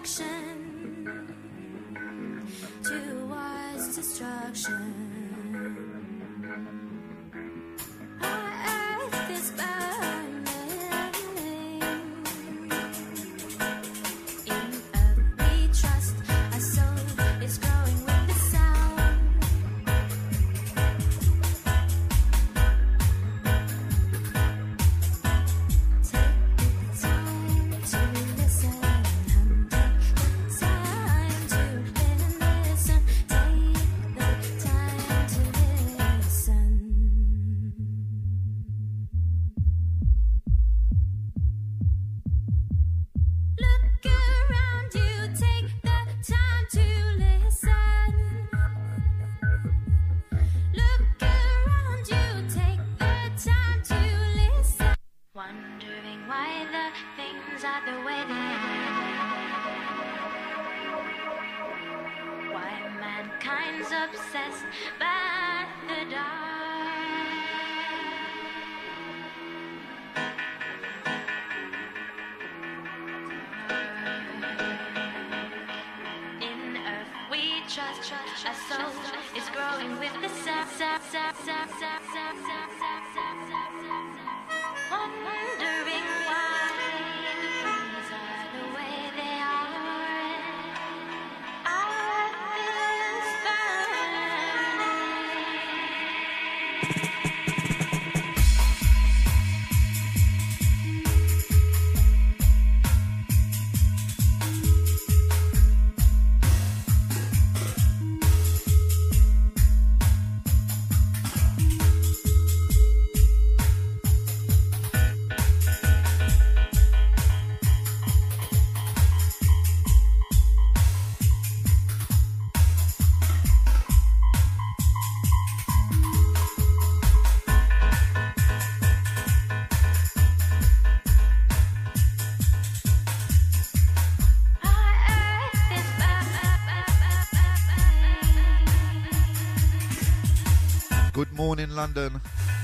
Morning London.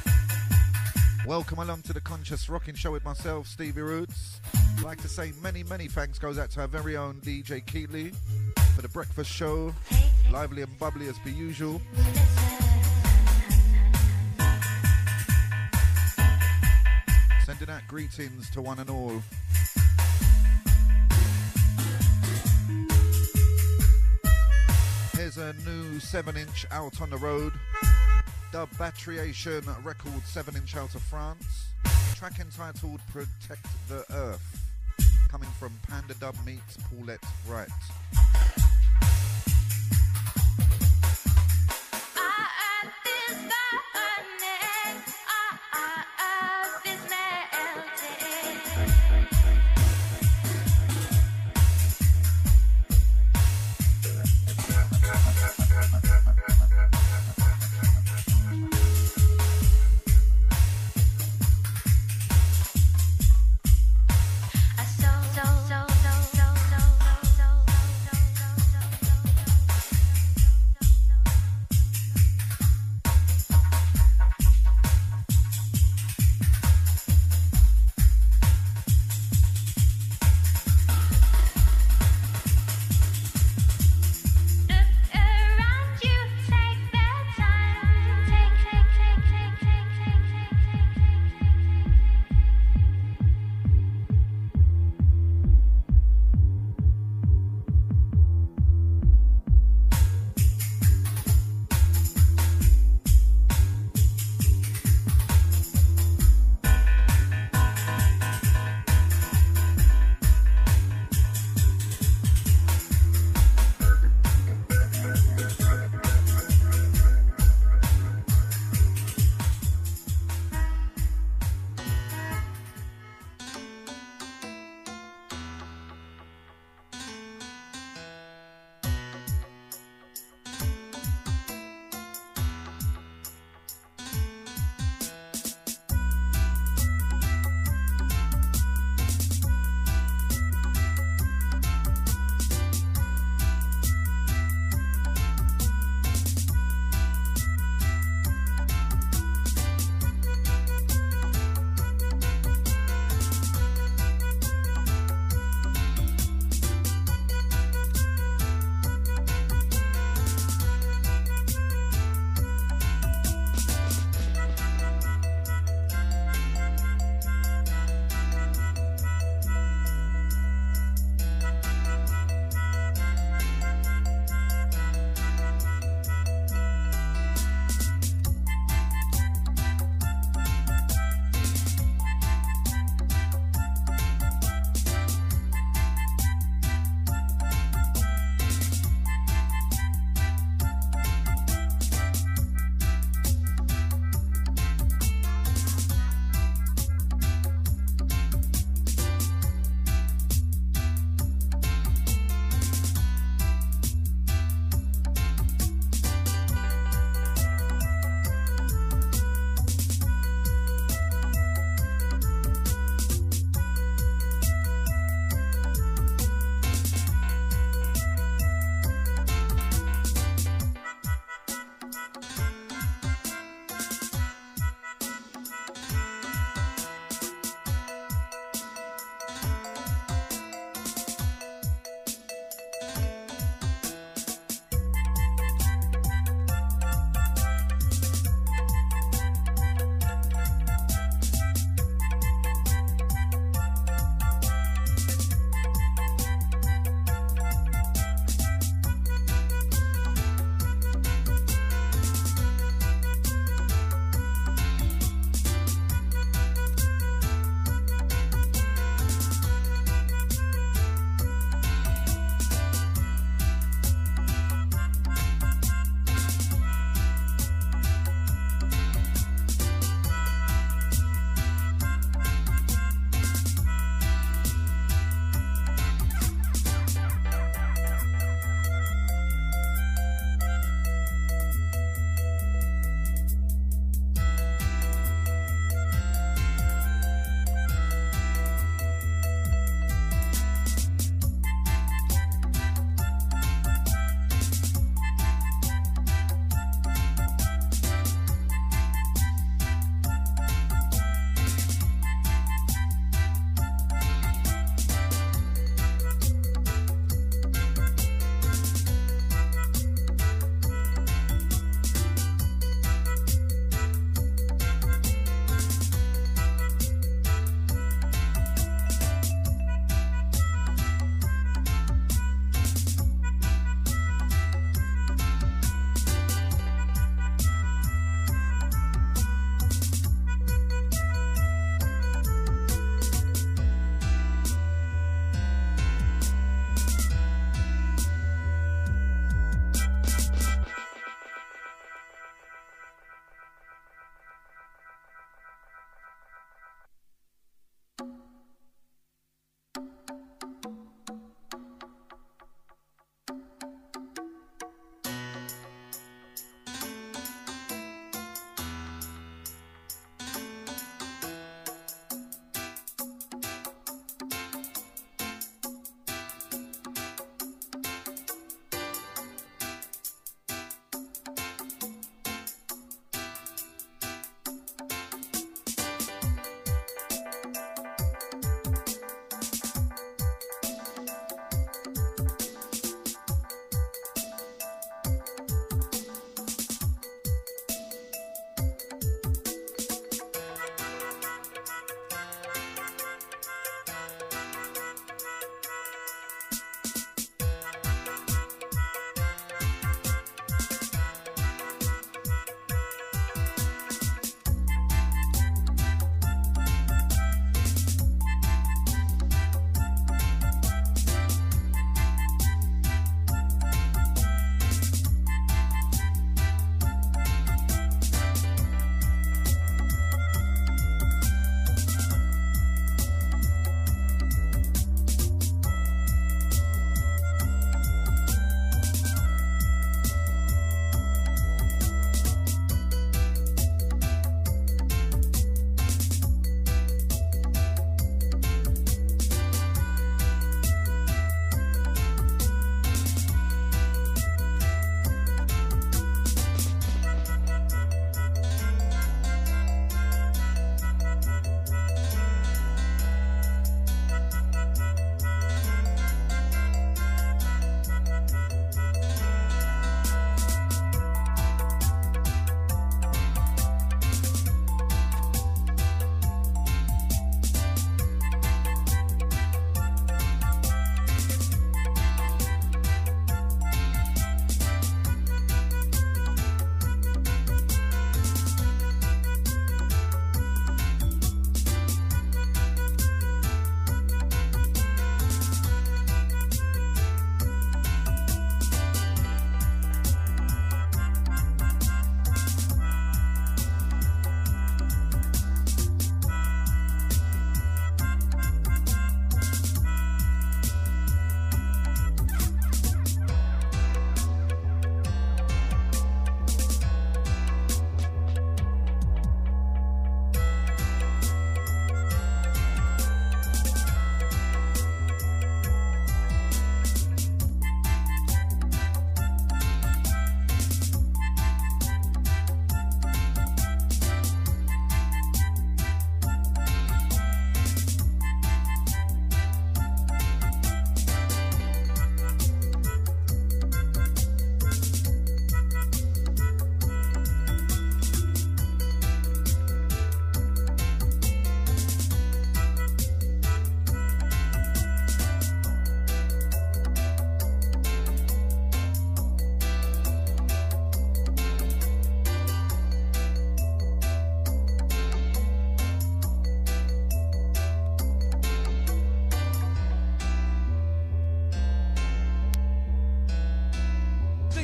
Welcome along to the Conscious Rocking Show with myself, Stevie Roots. I'd like to say many thanks goes out to our very own DJ Keatley for the breakfast show. Lively and bubbly as per usual. Sending out greetings to one and all. Here's a new 7-inch out on the road. Dub Batteriation record 7-inch out of France. Track entitled Protect the Earth. Coming from Panda Dub meets Paulette Wright.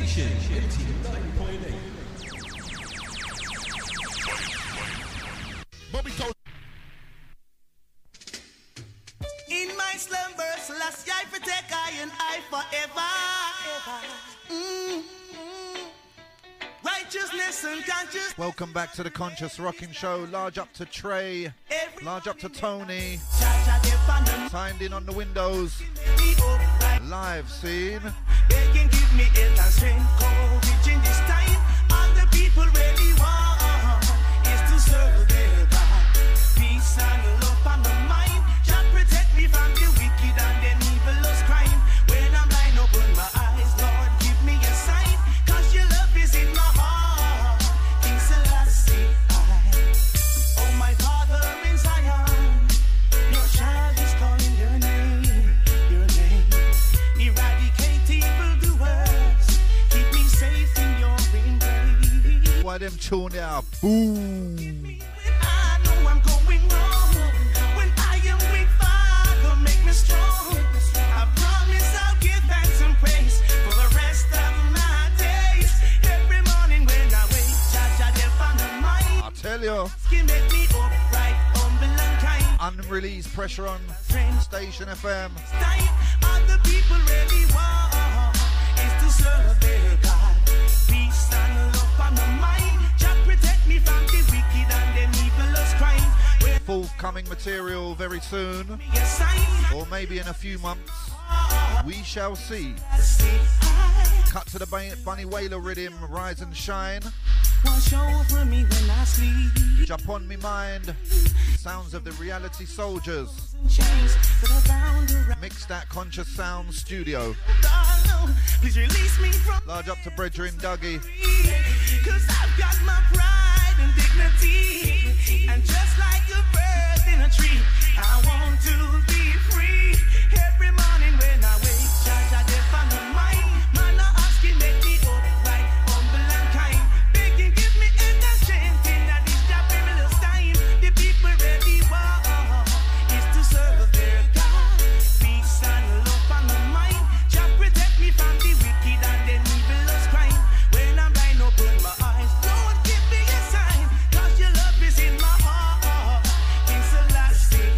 station, 89.8. Bobby told. In my slumbers, last I protect I and I forever. Righteousness and conscious. Welcome back to the Conscious Rocking Show. Large up to Trey, large up to Tony. Signed in on the windows. Live scene. They can give me health and strength, courage in this time. All the people really want is to serve their God. Peace and love on the mind. Jah protect me from the wicked and the evil's crime. When I'm blind, open my eyes, Lord, give me a sign. Cause your love is in my heart. King Selassie, oh my Father in Zion, your child is calling your name, your name. Eradicate evildoers, keep me safe in your embrace. Why them tune out? Boom. When I know I'm going wrong, when I am weak, Father, make me strong. I promise I'll give thanks and praise for the rest of my days. Every morning when I wake, Jah Jah there from the mind. I tell you, He make me upright, humble and kind. unreleased pressure on Station FM. Time, all the people really want is to serve their God. Peace and love on the mind. Jah protect me from the wicked and the evil's crime. When Forthcoming material very soon, me a sign, or maybe in a few months. We shall see. I see I Cut to the Bunny Wailer rhythm, Rise and Shine. wash over me when I sleep. Jump on me mind. Sounds of the Reality Soldiers. Chains that are bound around. Mix that Conscious Sound Studio. Darling, please release me from Large up to Brethren Dougie. cause I've got my pride and dignity. And just like a bird in a tree, I want to be free. Every morning when I wake, Jah Jah there from the mind. Man, I ask him, make me upright, humble and kind. Begging, give me inner strength in that this Jah perilous time. The people really want is to serve their God. Peace and love on the mind. Jah protect me from the wicked and the evil's crime. When I'm blind, open my eyes. Lord, give me a sign, cause your love is in my heart. King Selassie,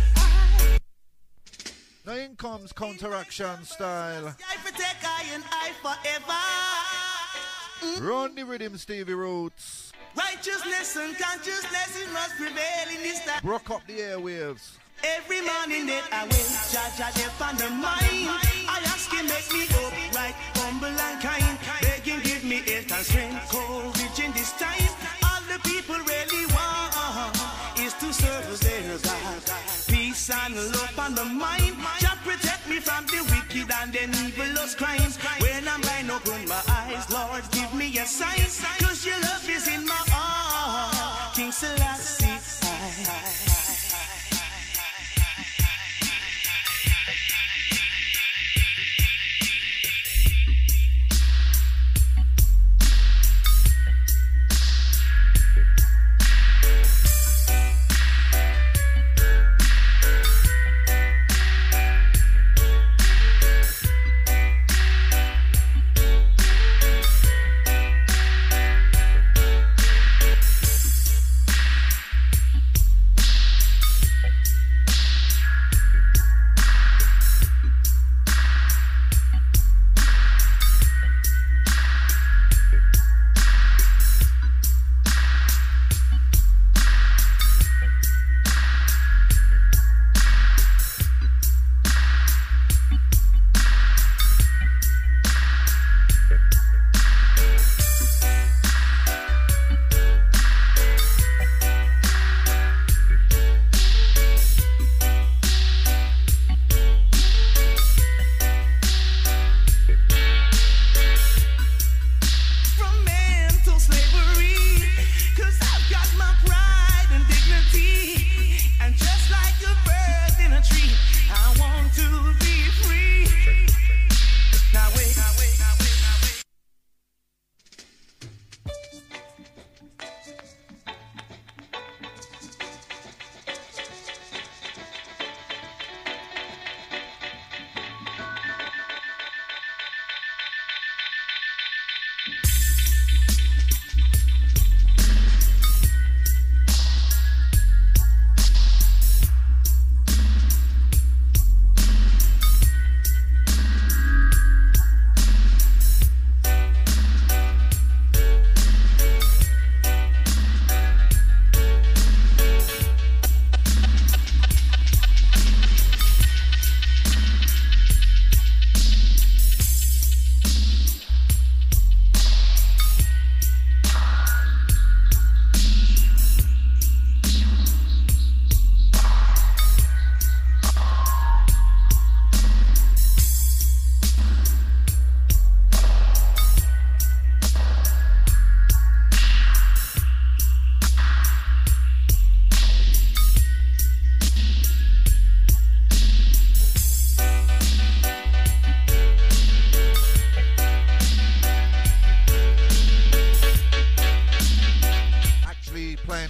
Now in comes Counteraction Style. I protect I and I forever. Run the rhythm, Stevie Roots. Righteousness and consciousness it must prevail in this time. Rock up the airwaves. Every morning that I wake, Jah Jah there from the mind. I ask him, make me upright, humble and kind. Begging, give me health and strength, courage in this time. All the people really want is to serve their God. Peace and love on the mind. Jah protect me from the wicked and the evil's crimes. When I'm blind, open my eyes, Lord, give me a sign. Cause your love is in my heart. King Selassie,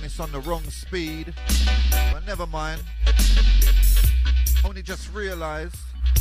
it's on the wrong speed, but never mind. Only just realised.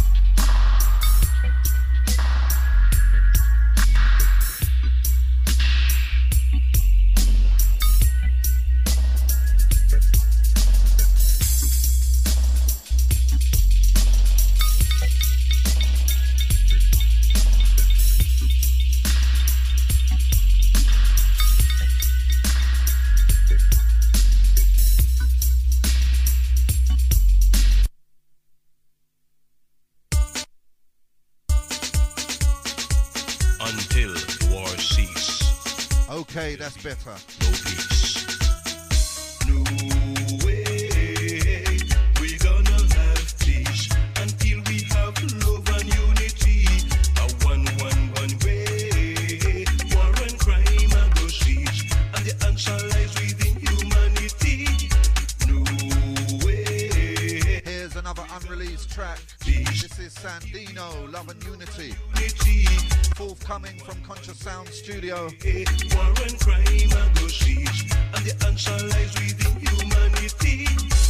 Okay, that's better. No peace. No way. We're gonna have peace until we have love and unity. A one way. War and crime and go cease, and the answer lies within humanity. No way. Here's another unreleased track. Peace. This is Sandino, Love and Unity. Forthcoming from Conscious Sound Studio. War and crime and go cease, and the answer lies within humanity.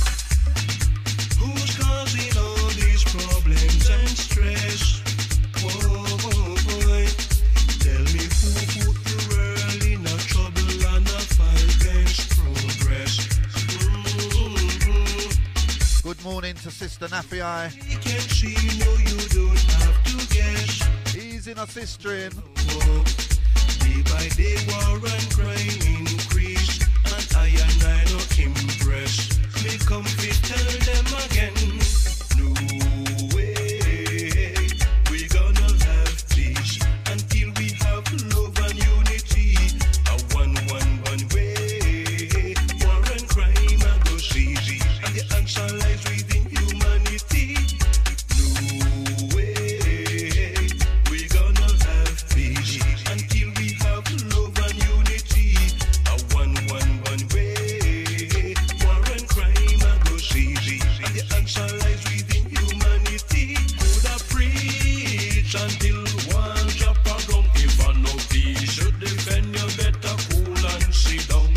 Who's causing all these problems and stress? Oh, boy. Tell me who put the world in a trouble and a fight against progress. Good morning to Sister Nafi. You can see, no, you don't have to guess. Easy, no sister in. Oh, day by day, war and crime increase, and I no impress. Me come fi tell them again. No way, we gonna have peace until we have love and unity. A one way. War and crime and go easy, and the answer lies within humanity. No way, we gonna have peace until we have love and unity. A one way. War and crime and go easy, and the answer lies within humanity. Could I preach until one drop a ground? If I no peace, you defend, you better cool and sit down.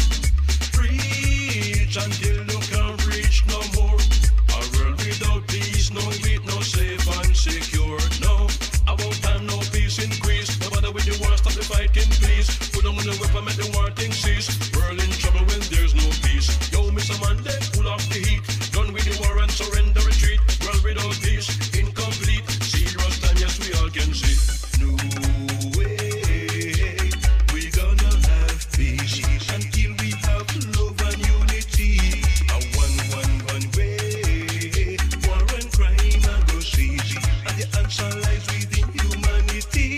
Preach until you can't reach no more. A world without peace, no with no safe and secure. No, about time no peace increase. No matter with the war, stop the fighting, please. Put down the weapon, make the war thing cease. World in trouble when there's no peace. Yo, Mr. Man, let pull off the heat. Done with the war and surrender retreat. World without peace, incomplete. Serious time, yes, we all can see. No way, we gonna have peace until we have love and unity. A one way. War and crime and go easy, and the answer lies within humanity.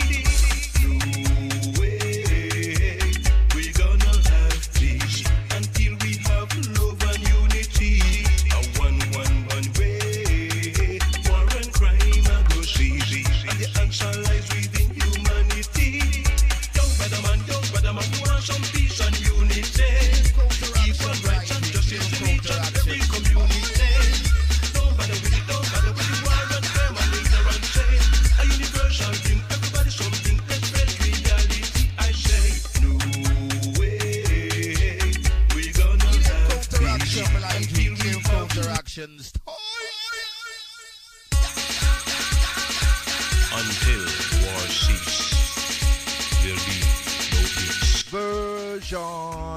No way, we gonna have peace until we have love and unity. A one way. War and crime and go easy, and the answer lies within humanity. Young brother man, you want some peace and unity. Equal rights and justice to each and every community. Don't bother with it, war and crime and ignorance. A universal thing, everybody something, let's face reality. I say, no way, we gonna have peace until we have counteractions. until war cease. There'll be no peace. Version.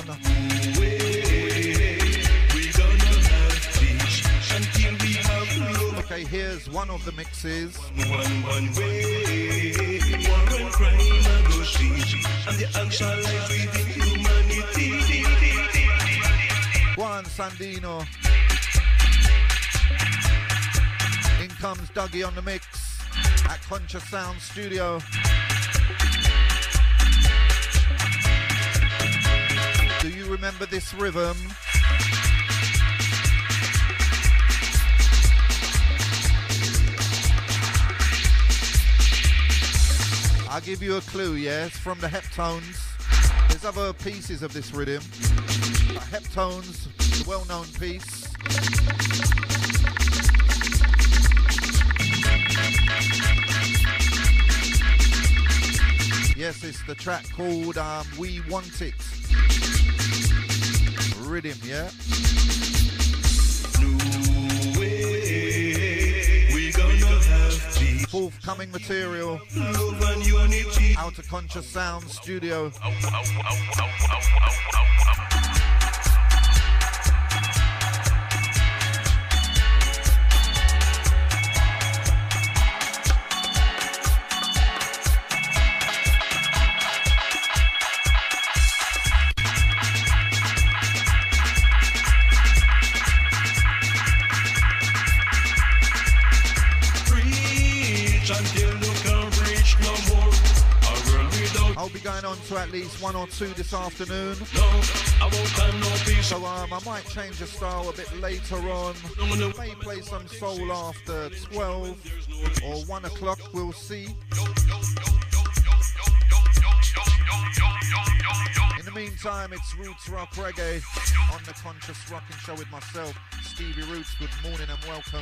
We gonna have peace until we have love. Okay, here's one of the mixes. One way. War and crime and go easy, and the answer lies within humanity. Juan Sandino. In comes Dougie on the mix at Conscious Sound Studio. Do you remember this rhythm? I'll give you a clue, yes, from the Heptones. There's other pieces of this rhythm. Heptones, the well-known piece. Yes, it's the track called We Want It. rhythm, yeah? No way, we gonna have peace. Forthcoming material. Love and unity. Out of Conscious Sound Studio. I'll be going on to at least 1 or 2 this afternoon. So I might change the style a bit later on. May play some soul after 12 or 1 o'clock, we'll see. In the meantime, it's Roots Rock Reggae on the Conscious Rockin' Show with myself, Stevie Roots. Good morning and welcome.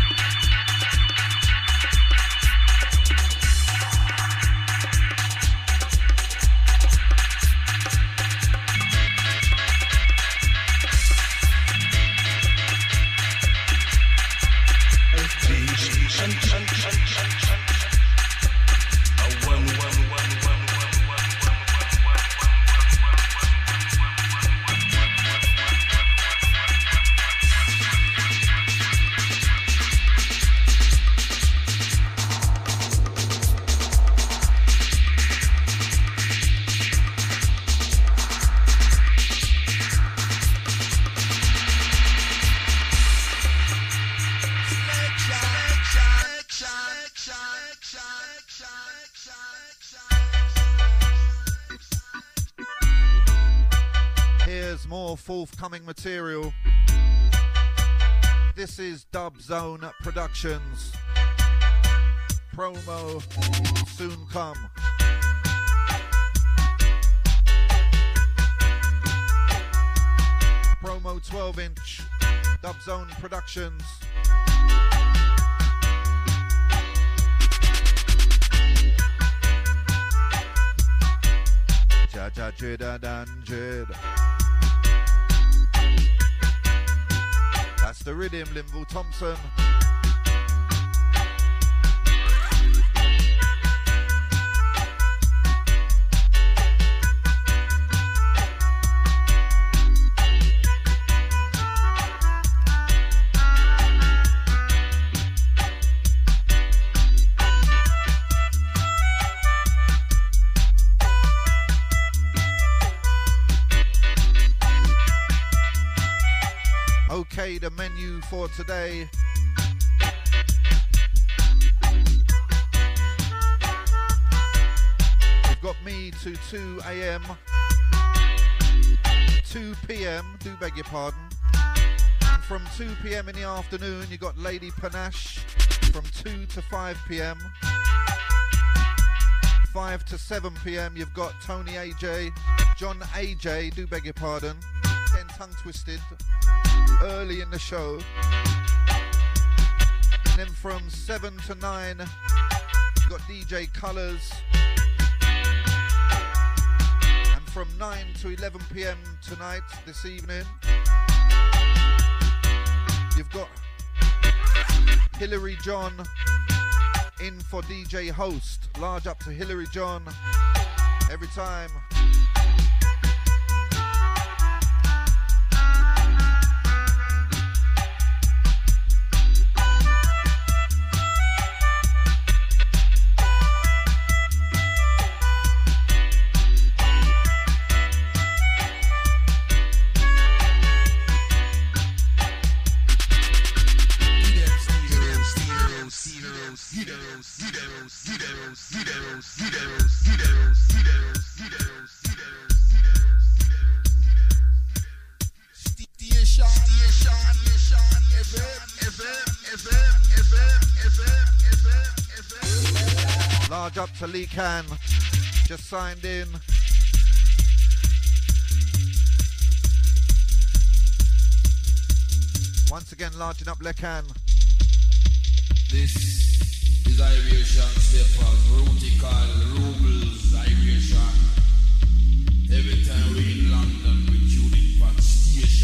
Here's more forthcoming material. This is Dub Zone Productions. Promo soon come. Promo 12-inch. Dub Zone Productions. Jaja Jida Dan Jid. That's the rhythm, Linville Thompson. Okay, the menu for today. We've got me to 2 a.m. 2 p.m. do beg your pardon. And from 2 p.m. in the afternoon, you got Lady Panache from 2 to 5 p.m. 5 to 7 p.m. you've got Tony AJ, John AJ, do beg your pardon. Getting tongue twisted early in the show. And then from 7 to 9 you've got DJ Colors. And from 9 to 11 p.m. tonight, this evening, you've got Hillary John in for DJ Host. Large up to Hillary John every time. Large up to Lee Khan, just signed in. Once again, larging up Lekan. This is Irish Steppers, Rutical, Rubles, Irish. Every time we in London, we tune in for station.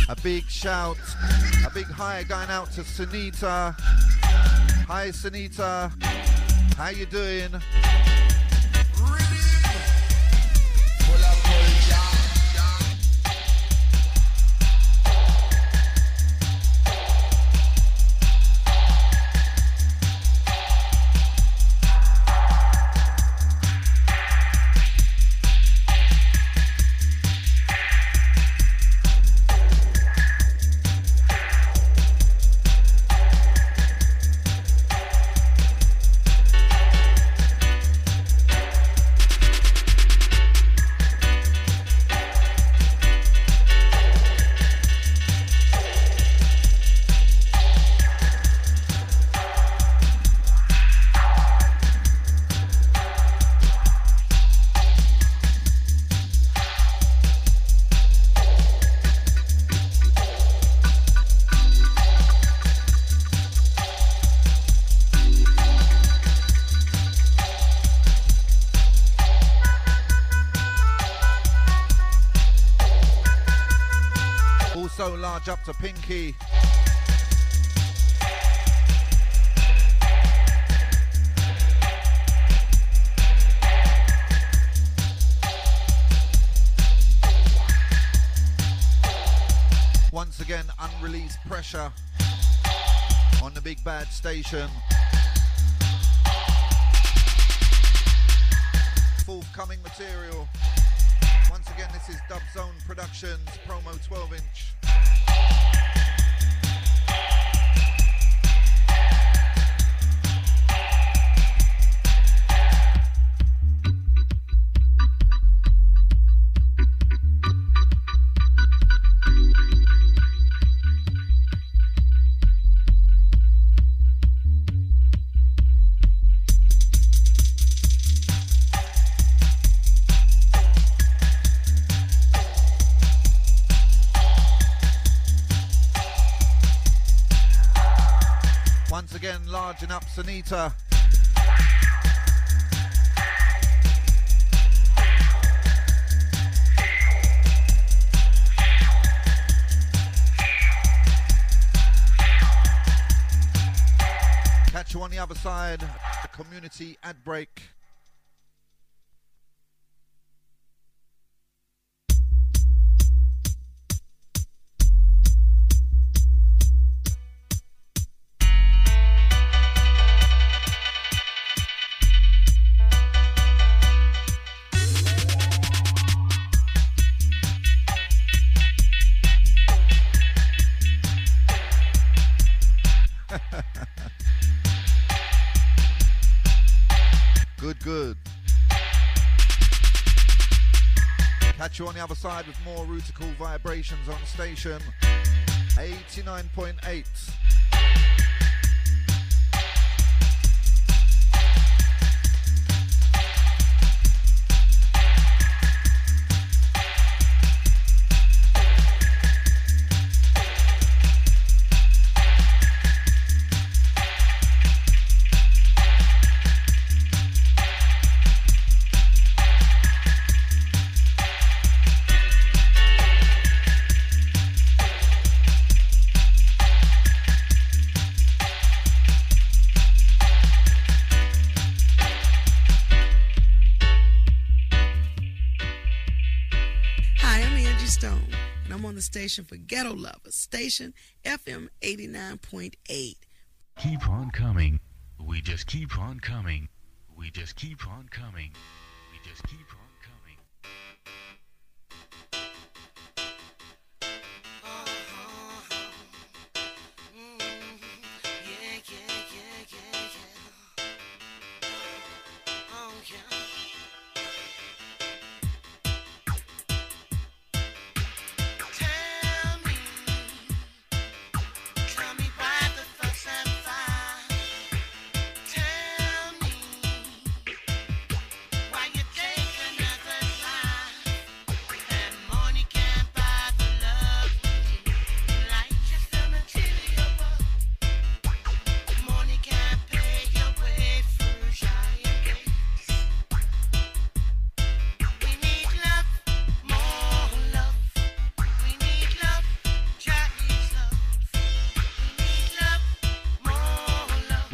A big shout, a big hi going out to Sunita. Hi Sunita, how you doing? So large up to Pinky. Once again, unreleased pressure on the Big Bad station. Forthcoming material. Once again, this is Dub Zone Productions, promo 12-inch. Once again, larging up Sunita. Catch you on the other side, the community ad break. Good. Catch you on the other side with more Rutical vibrations on station 89.8. Station for ghetto lovers, station FM 89.8. Keep on coming. We just keep on coming. We just keep on coming. We just keep on coming. Why you taking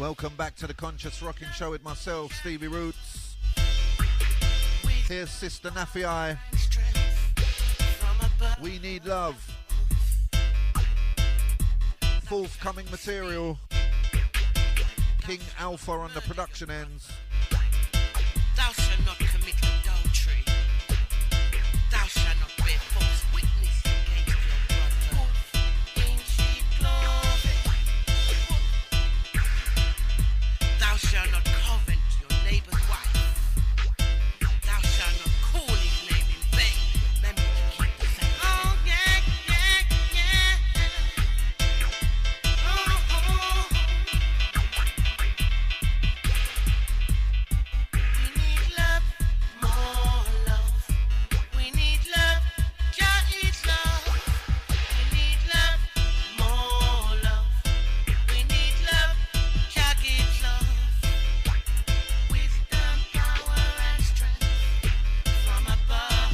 Welcome back to the Conscious Rocking Show with myself, Stevie Roots. Here's Sister Nafi. We Need Love. Forthcoming material. King Alpha on the production ends. Thou shalt not commit adultery. Thou shalt not bear false witness against your brother. In sheep clothing. Thou shalt not covet your neighbor's wife. Thou shalt not call his name in vain. Remember to keep the same. Oh, yeah, yeah, yeah. Oh, oh. We need love, more love. We need love, Jah is love. We need love, more love. We need love, Jah gives love. Wisdom, power, and strength from above.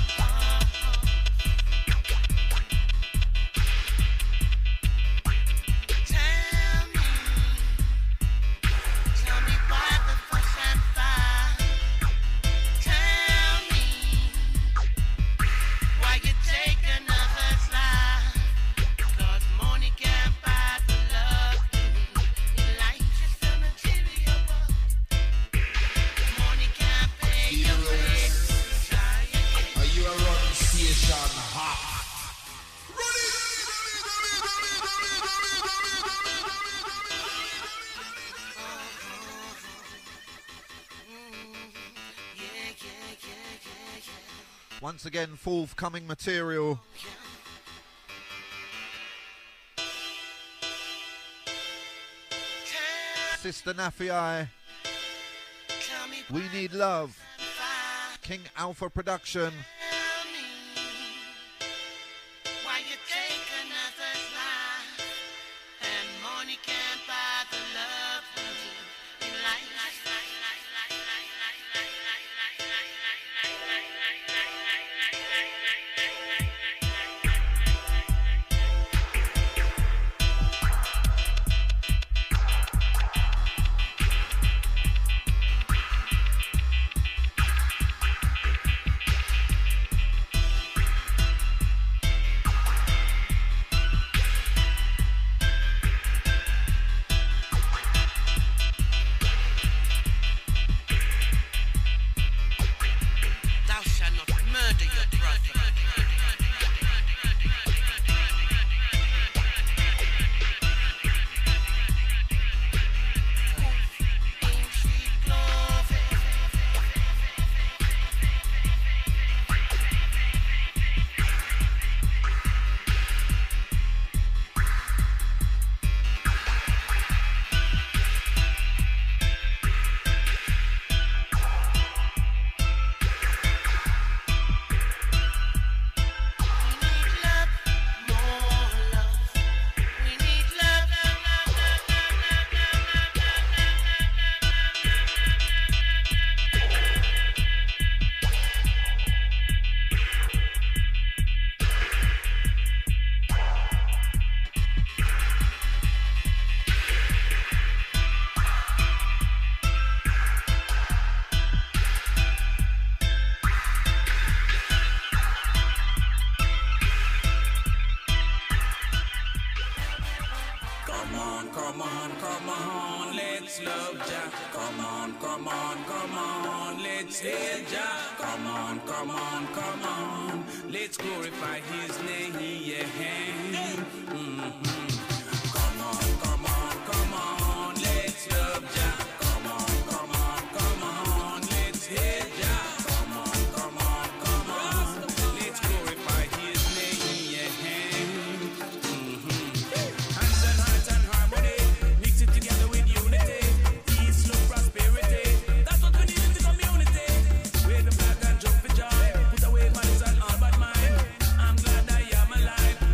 Tell me why the fuss and fight. Tell me why you take another's life. 'Cause money can't buy the love you need. In life, just a material world. Money can't pay your way. Are you a run station hot? Once again, forthcoming material. Sister Nafi. Tell me We Need Love. why. King Alpha production. Tell me why you take another's life, and money can't buy the love we need in life. Thou shalt not murder your brother. In sheep clothing. We need love, more Come on, come on, come on, let's love Jah. Come on, come on, come on, let's hail Jah. Come on, come on, come on, let's glorify His name. Yeah. Come on, come on, come on, let's love Jah. Come on, come on, come on, let's hail Jah. Come on, come on, come on, let's glorify His name. Yeah. Hands and hearts and harmony, mix it together with unity. Peace, love, prosperity. That's what we need in the community. Wave the flag and jump for joy. Put away malice and all bad mind. I'm glad I am alive.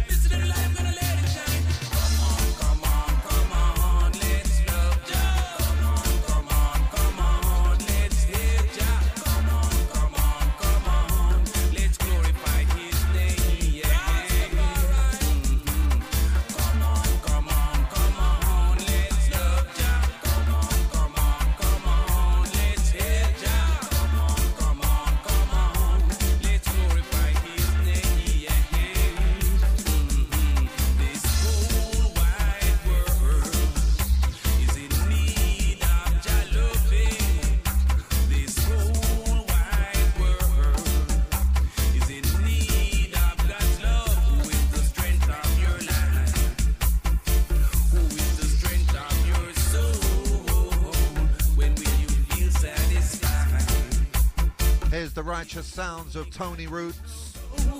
righteous sounds of Tony Roots.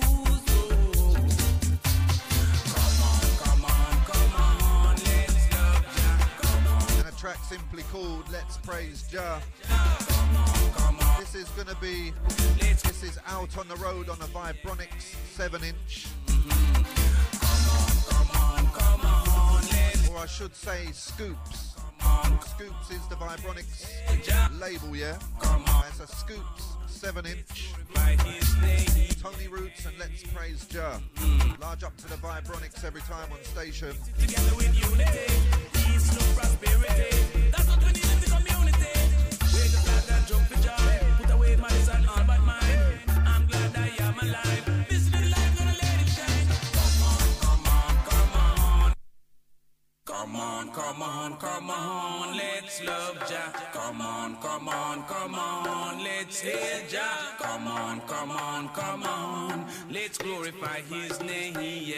And a track simply called Let's Praise Jah. This is gonna be, this is out on the road on a Vibronics 7-inch. Or I should say Scoops. Scoops is the Vibronics label, yeah? It's a Scoops 7-inch. Tony Roots and Let's Praise Jah. Large up to the Vibronics every time on station. Together with unity, peace, love, prosperity. That's what we need in the community. Wake up glad and jump for joy. Put away malice and all but mine. I'm glad I am alive. This is the light, gonna let it shine. Come on, come on, come on. Come on, come on, come on. Let's love Jah. Come on, come on, come on. Let's hear Jah. Come on, come on, come on. Let's glorify His name.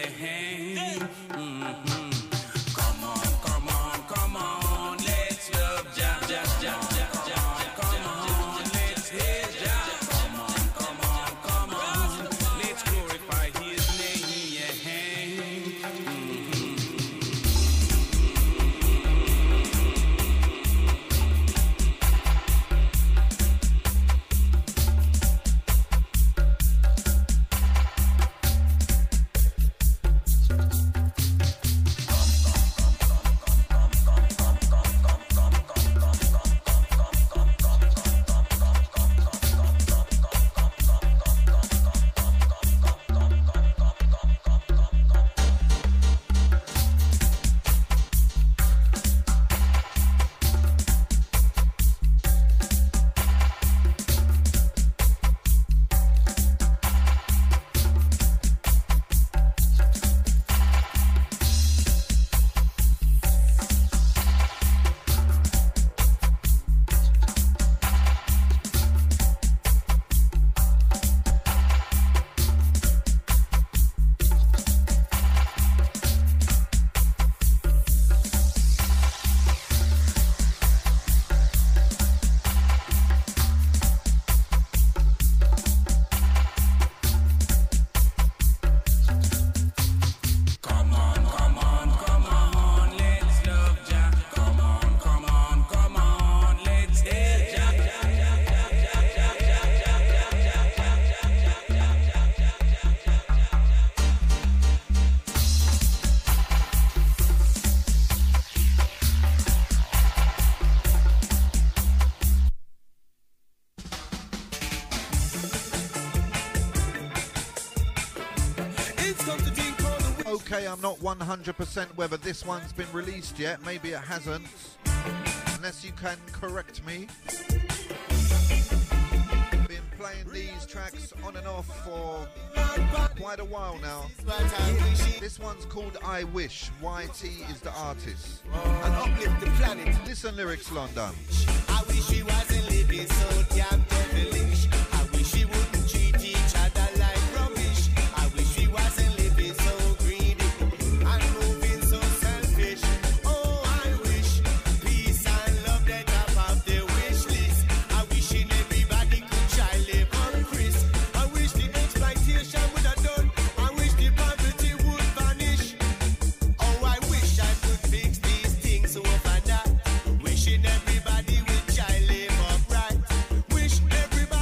Mm-hmm. Come on, come on, come on. Let's love Jah, Jah, Jah, Jah, Jah. Come on, let's hear Jah. Come on, come on, come on. Let's glorify His name. Okay, I'm not 100% whether this one's been released yet. Maybe it hasn't. Unless you can correct me. Been playing these tracks on and off for quite a while now. This one's called I Wish. YT is the artist. And uplift the planet. Listen lyrics, London. I wish we wasn't living so damn devilish. I wish we wouldn't treat each other like rubbish. I wish we wasn't living so greedy and moving so selfish. Oh, I wish peace and love that top of the wish list. I wishing everybody could try live on Chris. I wish the exploitation would have done. I wish the poverty would vanish. Oh, I wish I could fix these things over that. Wishing everybody would try live upright. Wish everybody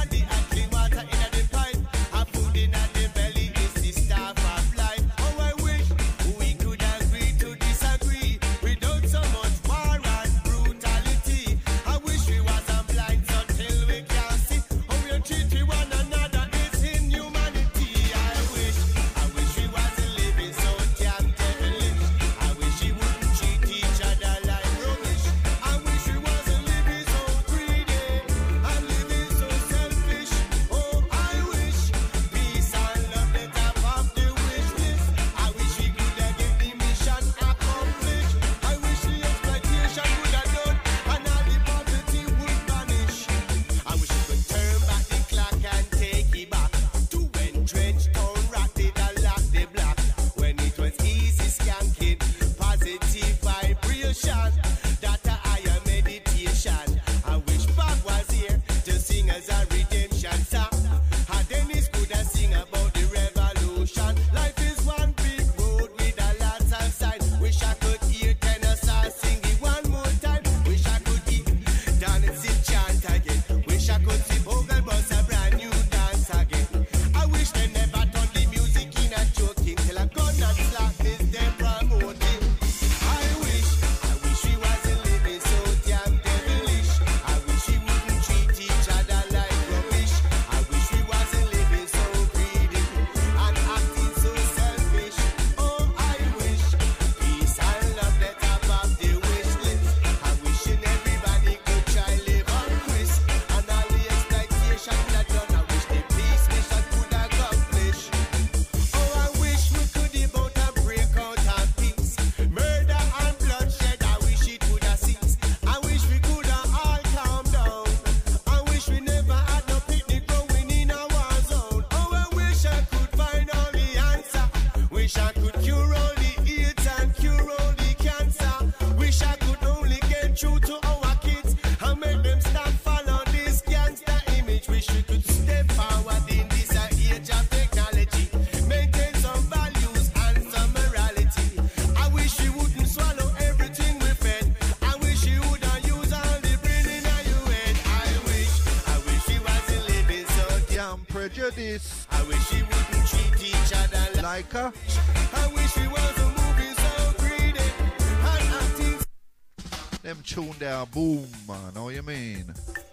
I could cure all the AIDS and cure all the cancer. Wish I could only get through to our kids and make them stop follow this gangster image. Wish we could step forward in this age of technology, maintain some values and some morality. I wish we wouldn't swallow everything we fed. I wish you wouldn't use all the brain in your head. I wish we wasn't living so Young prejudice. I wish we wouldn't treat each other like a. I wish we wasn't moving so greedy and acting. Them tune there, boom, man. Know what you mean?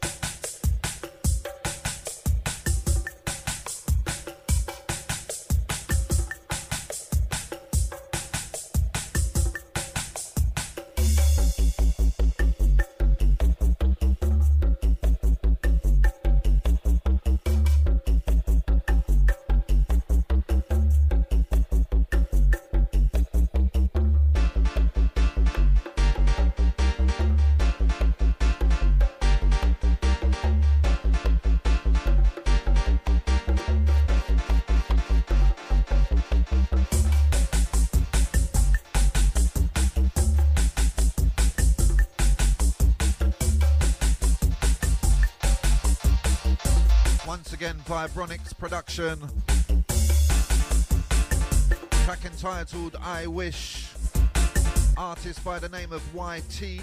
Once again, Vibronics production. Track entitled I Wish. Artist by the name of YT.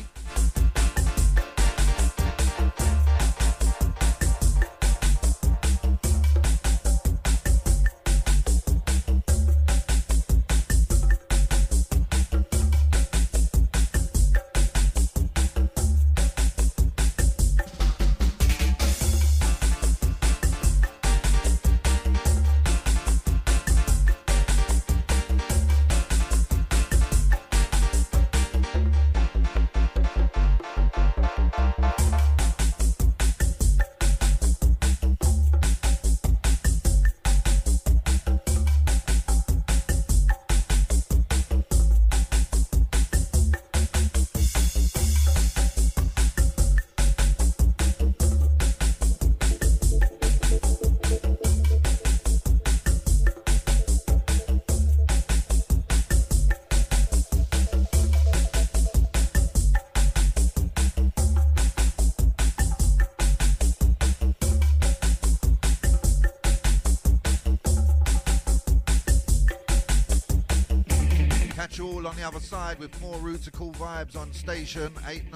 Catch you all on the other side with more Rootical vibes on station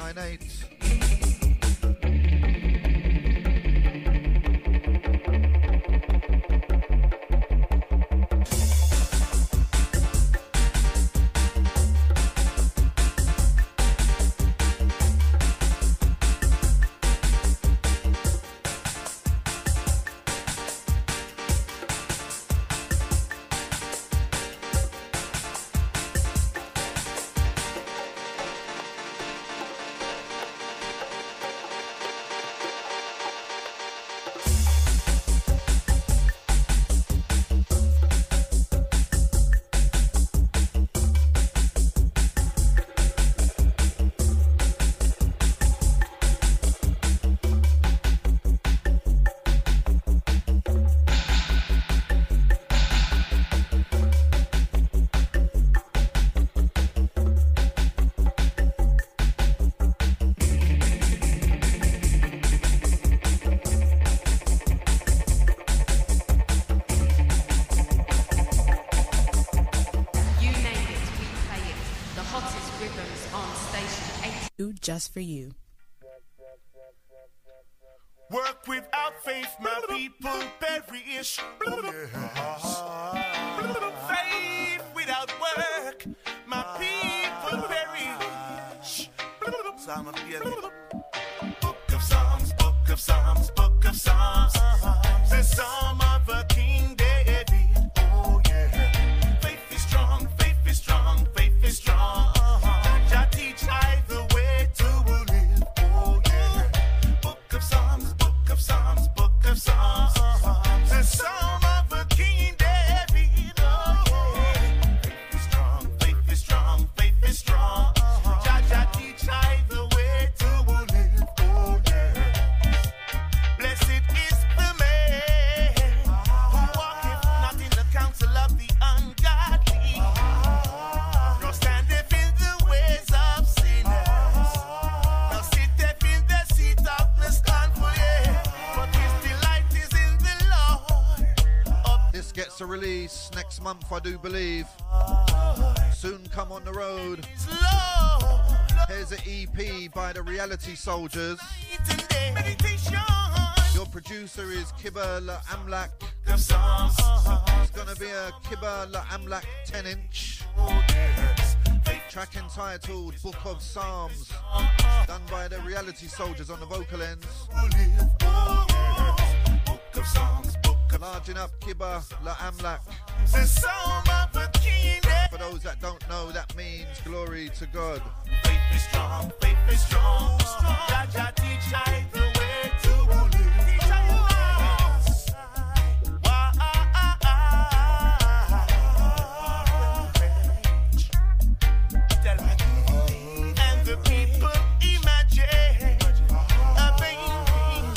898. Just for you. Work without faith, my people perish. Faith without work, my people perish. Psalm of David. Book of Psalms, Book of Psalms, Book of Psalms. The Psalm of a King David. Oh yeah. Faith is strong, faith is strong, faith is strong. Jah teach I the way to live. Oh yeah. Book of Psalms, Book of Psalms, Book of Psalms. The Psalm of a King David. Oh yeah. Faith is strong, faith is strong, faith is strong. Jah teach I the way to live. release next month, I do believe. Soon come on the road. Here's an EP by the Reality Soldiers. Your producer is Kibba La Amlak. It's gonna be a Kibba La Amlak 10-inch. Track entitled Book of Psalms, done by the Reality Soldiers on the vocal ends. Larging up Kibba La Amlak. For those that don't know, that means glory to God. Faith is strong, faith is strong. Jah teach I the way to live. And the people imagine a vain thing.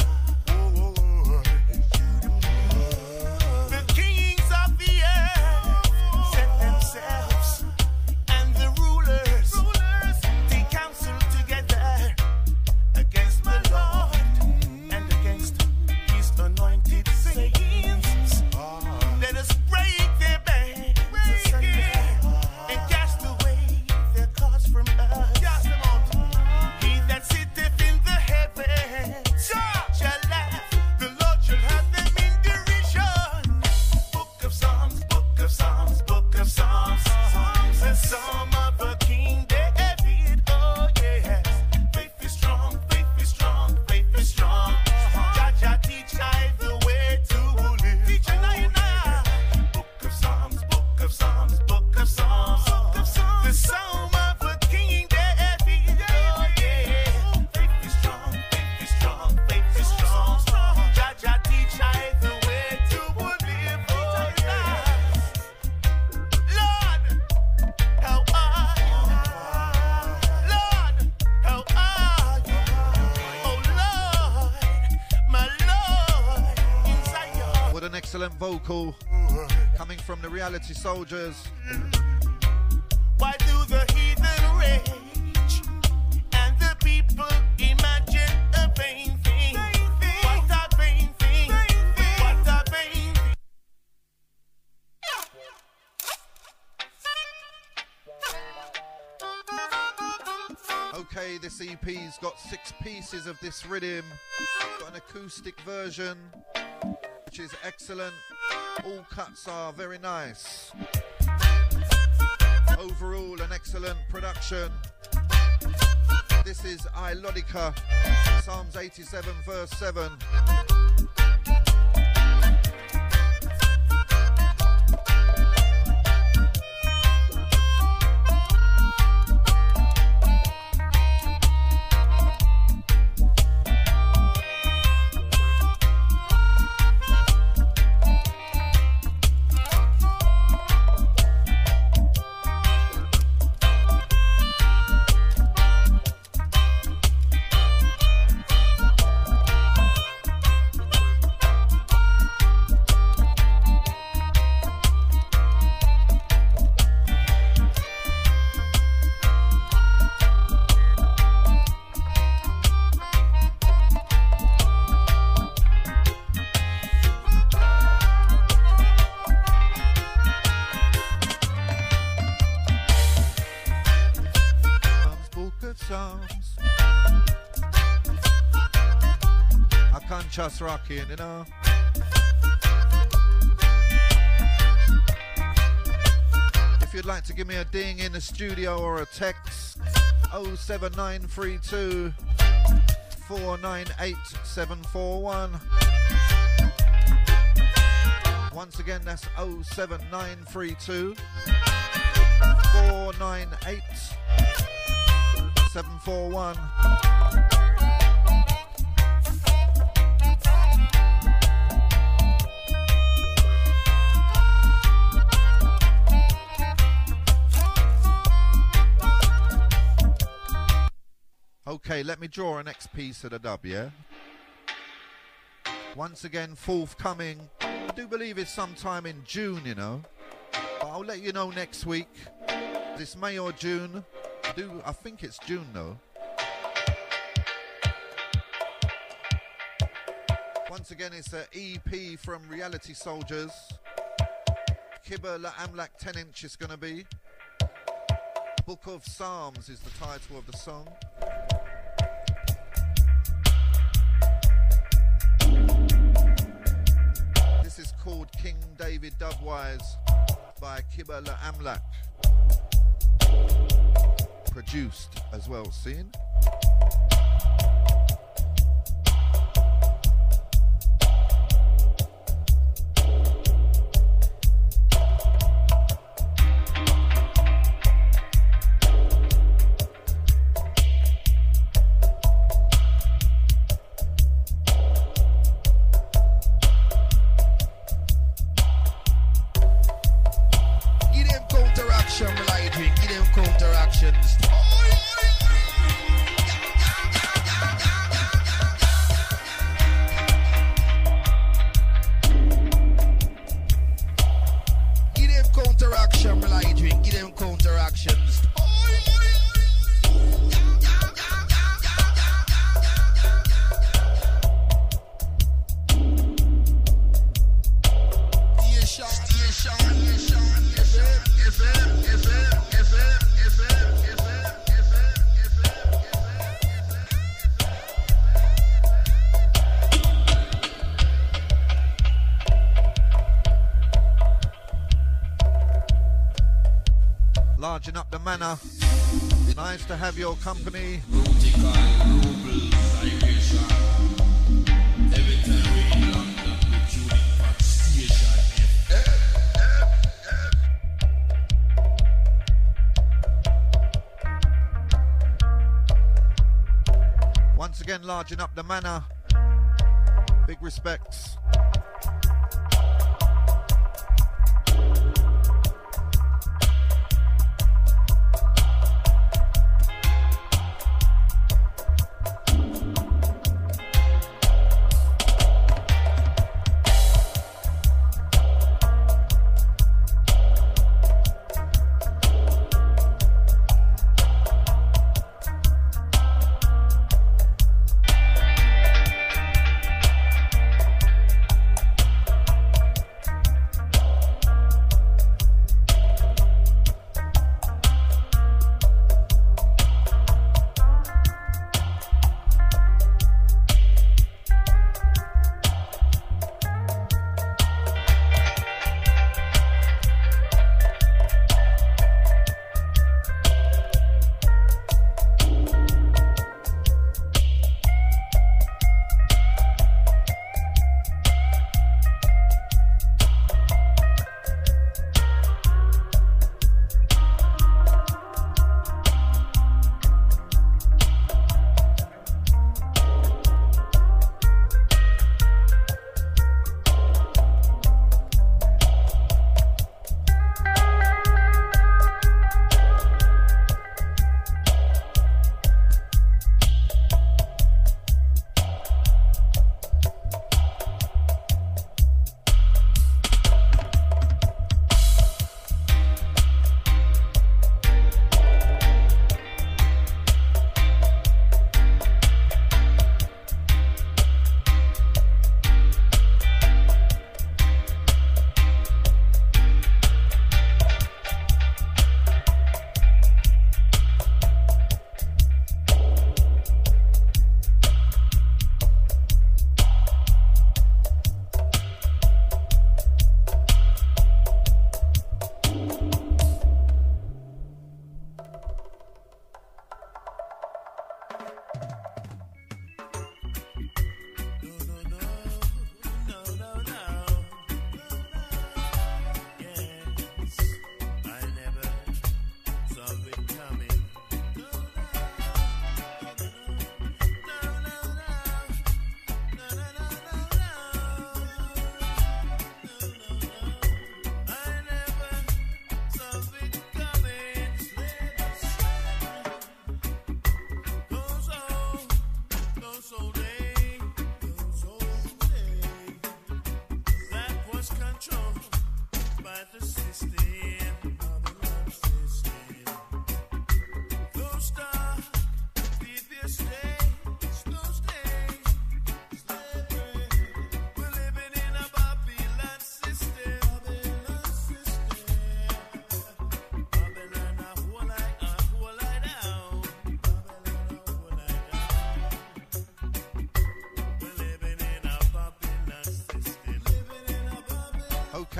The kings of the earth set themselves, and the rulers take counsel together against the Lord and against his anointed saints. Let us break their bands asunder and cast away their cause from us. He that sitteth in the heavens shall laugh. The Lord shall have them in derision. Book of Psalms, Book of Psalms, Book of Psalms. The Psalm of a King David. Oh yes. Faith is strong, faith is strong, faith is strong. Jah teach I the way to live. Teach I. Book of Psalms, Book of Psalms, Book of Psalms. The Psalm of a King David. Oh yeah. Faith is strong, faith is strong, faith is strong. Jah teach I the way to live. Oh yeah. Lord, how are you? Lord, how are you? Oh Lord, my Lord, in Zion. What an excellent vocal coming from the Reality Soldiers. Why do the heathen rage and the people imagine a vain thing? What a vain thing! What a vain thing! Okay, this EP's got 6 pieces of this rhythm. Got an acoustic version, which is excellent. All cuts are very nice. Overall, an excellent production. This is Ilodica, Psalms 87 verse 7. Psalms. I can't just rocking, you know. If you'd like to give me a ding in the studio or a text, 07932 498 741. Once again, that's 07932 498 741. Okay, let me draw a next piece of the dub, yeah? Once again, forthcoming. I do believe it's sometime in June, you know. But I'll let you know next week. This May or June. I think it's June, though. Once again, it's an EP from Reality Soldiers. Kibba La Amlak 10-inch is going to be. Book of Psalms is the title of the song. This is called King David Dubwise by Kibba La Amlak. Produced as well, seen? Largen up the manor. Nice to have your company. Once again, largen up the manor. Big respects.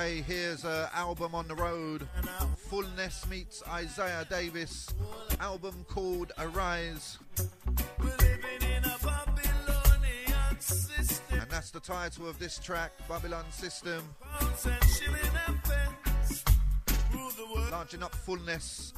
UK, here's an album on the road. Fullness meets Isaiah Davis. Album called Arise. And that's the title of this track, Babylon System. Launching up Fullness.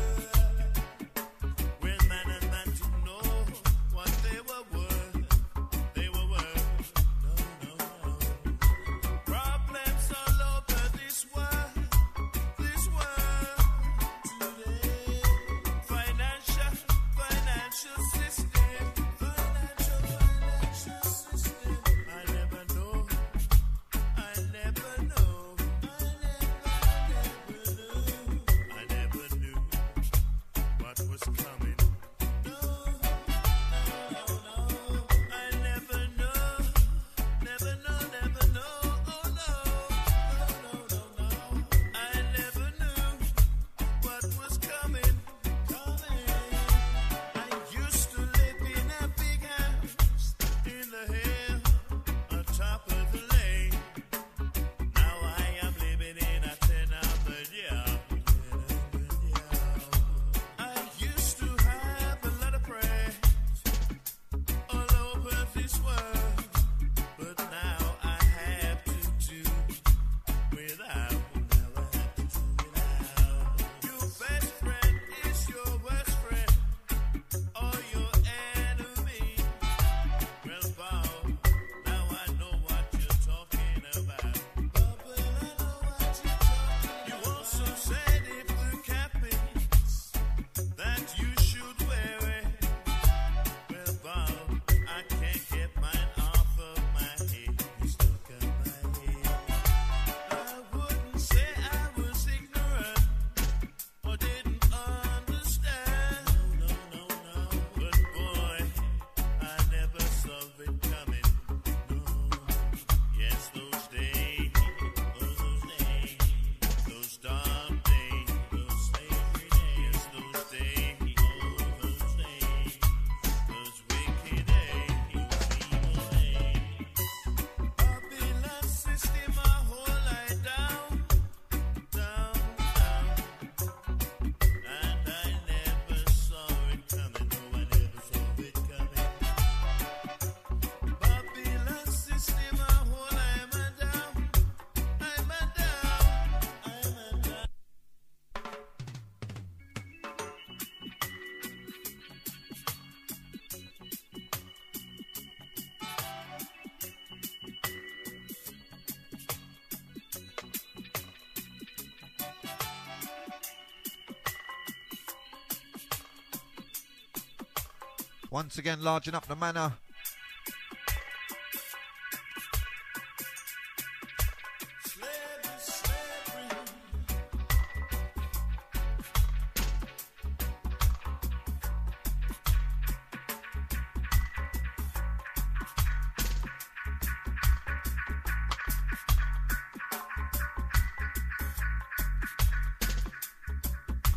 Once again, larging up the manor.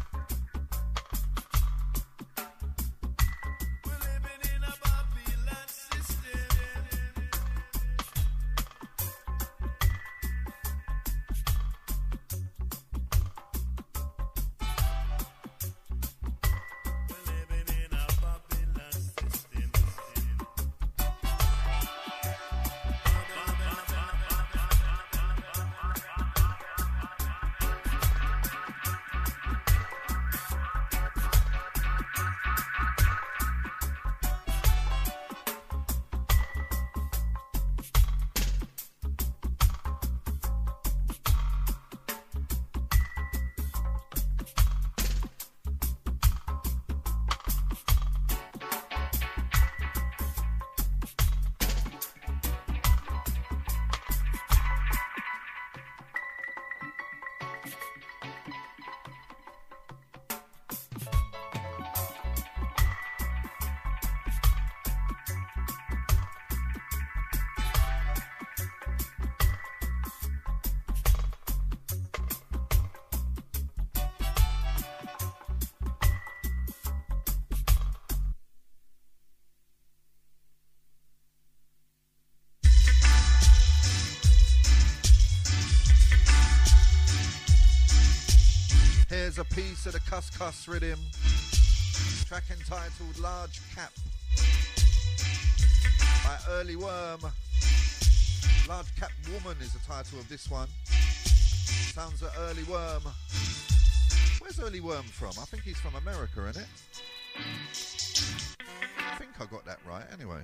We're living in a Babylon a piece of the Cuss Cuss rhythm. Track entitled Large Cap by Early Worm. Large Cap Woman is the title of this one. Sounds like Early Worm. Where's Early Worm from? I think he's from America, isn't it? I think I got that right anyway.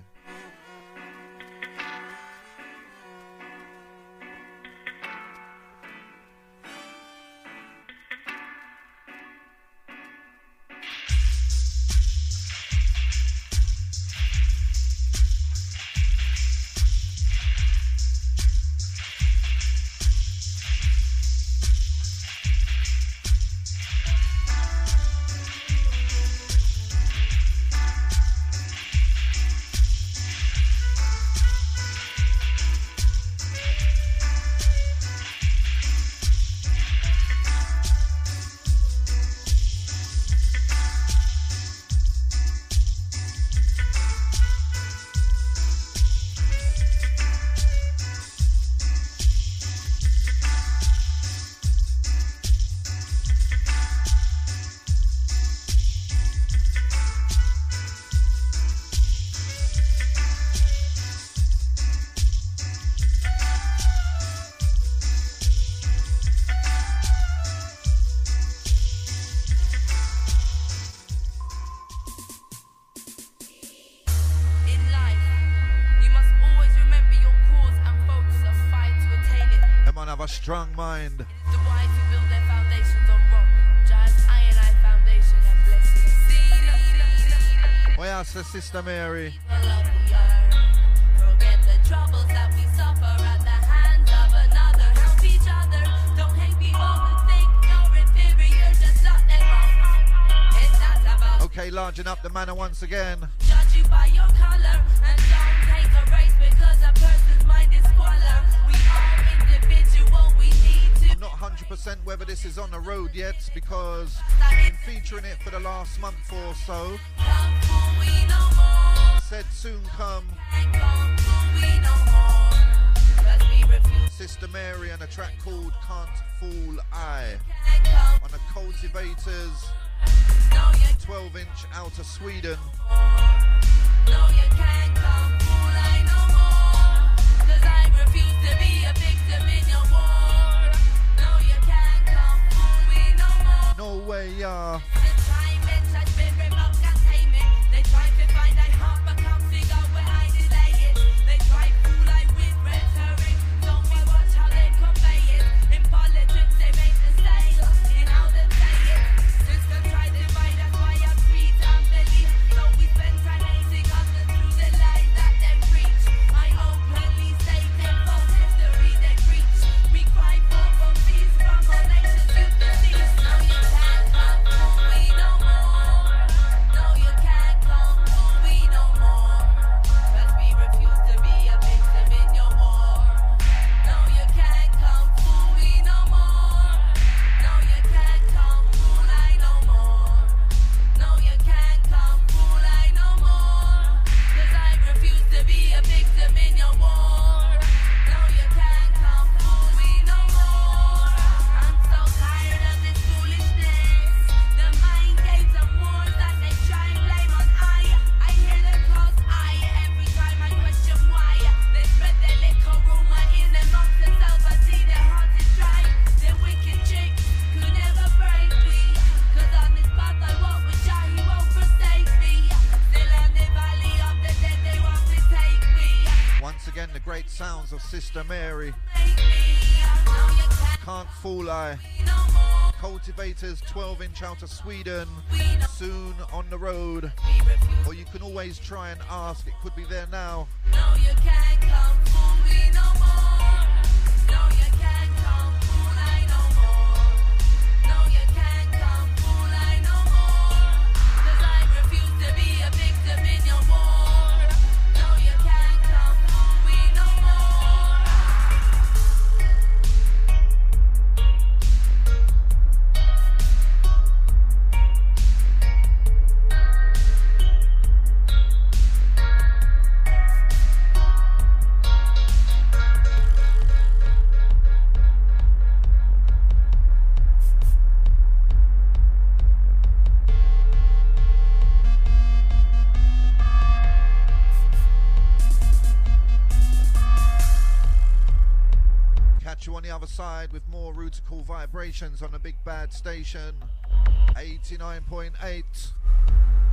Strong mind. The wise who build their foundations on rock, giants, iron, foundation and blessings. Where else, Sister Mary? Forget the troubles that we suffer at the hands of another. Help each other. Don't hate people who think you're inferior. Just let them off. It's not about. Okay, largen up the manner once again. Judge you by your color and don't take a race because a person's mind is squalor. We all individual. I'm not 100% whether this is on the road yet because I've been featuring it for the last month or so. Said soon come. Sister Mary and a track called Can't Fool I on the Cultivators 12-inch out of Sweden. No, you can't come fool I no more, 'cause I refuse to be a victim in your war. No way, yeah. The time it has been revoked, can't tame it. They try to find I heart, but can't figure where I delay it. They try fool I with rhetoric. Don't we watch how they convey it? In politics, they make the sale in how they say it. System try to divide us by our creed and belief. So we spend time hating others through the lies that they preach. I openly state them false history they preach. We cry for peace from all nations you deceased. Now you can't come fool we no more. No, you can't come fool we no more. 'Cause we refuse to be a victim in your war. No, you can't come fool we no more. No, you can't come fool I no more. No, you can't come fool I no more. 'Cause I refuse to be a victim in your war. No, you can't come fool we no more. I'm so tired of this foolishness. The mind games and wars that they try and blame on I hear them cause every time I question why. They spread their little rumor in amongst themselves. I see their hearts is dry. Their wicked tricks could never break me. 'Cause on this path I walk with Jah, he won't forsake me. Still on the valley of the dead, they want to take me. Once again, the great sounds of Sister Mary. Make me. No, you Can't Fool I. no more. Cultivators 12-inch out of Sweden. Soon on the road. We refuse. Or you can always try and ask. It could be there now. No, you can't come fool we no more. No, you can't come fool I no more. No, you can't come fool I no more. 'Cause I refuse to be a victim in your war. No, you can't come fool we no more. the other side with more Rutical vibrations on the Big Bad Station. 89.8.